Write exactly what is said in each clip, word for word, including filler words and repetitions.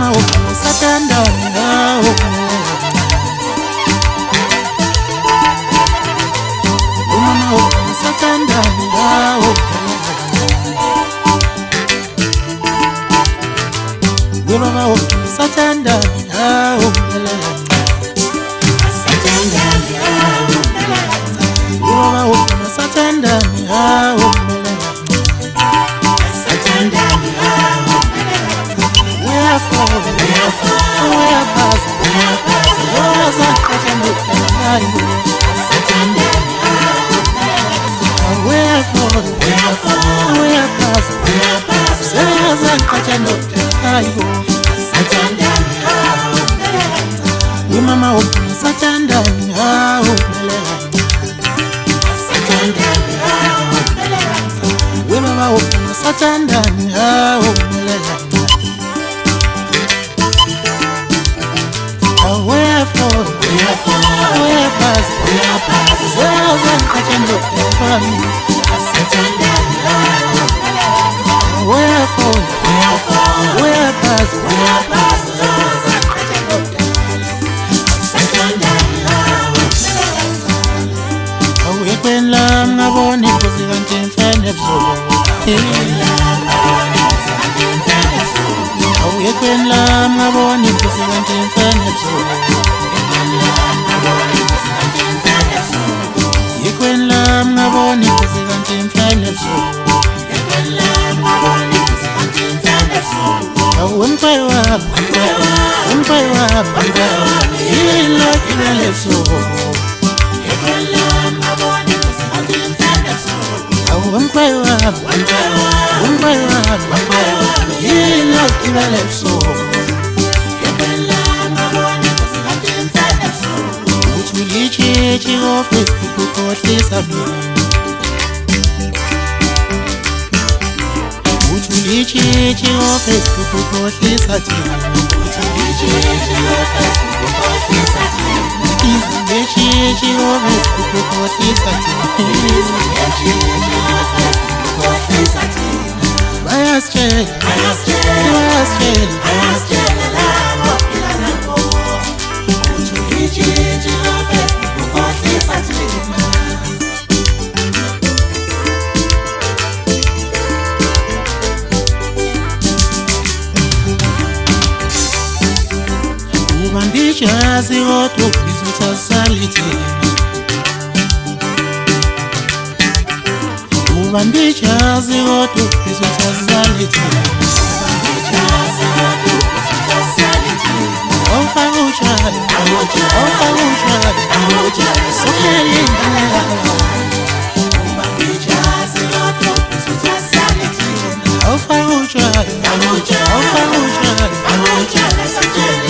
mama ufuna sathandani ngawo mama ufuna sathandani ngawo mama ufuna sathandani ngawo sathandani ngawo mama ufuna sathandani ngawo sathandani ngawo wherefore wherefore wherefore wherefore mama ufuna sathandani ngawo sathandani ngawo mama ufuna sathandani ngawo wherefore wherefore wherefore wherefore awekwenlam ngabona inkosi kanti imfene busuku awekwenlam ngabona inkosi kanti imfene busuku yekwenlam ngabona inkosi kanti imfene busuku Umpai wap, umpai wap, ilo kilele suho. Umpai wap, umpai wap, ilo kilele suho. Uchulichi chigofe kukote sabi. Uchulichi chigofe kukote sabi. Uchulichi chigofe kukote sabi. Uchulichi chigofe kukote sabi. Uchulichi chigofe kukote sabi. Bias check, bias check, bias check, bias check. La la la la. Uchulichi chigofe kukote sabi. Ubambishazi watu bizutasaliti Ubambishazi watu bizutasaliti Ofa ushari, ofa ushari, sokeli ngala Ubambishazi watu bizutasaliti Ofa ushari, ofa ushari, sokeli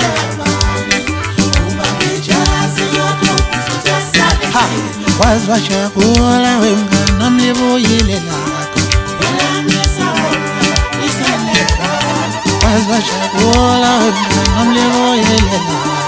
Wazwasha kula wemgana mlivoyile lako Wazwasha kula wemgana mlivoyile lako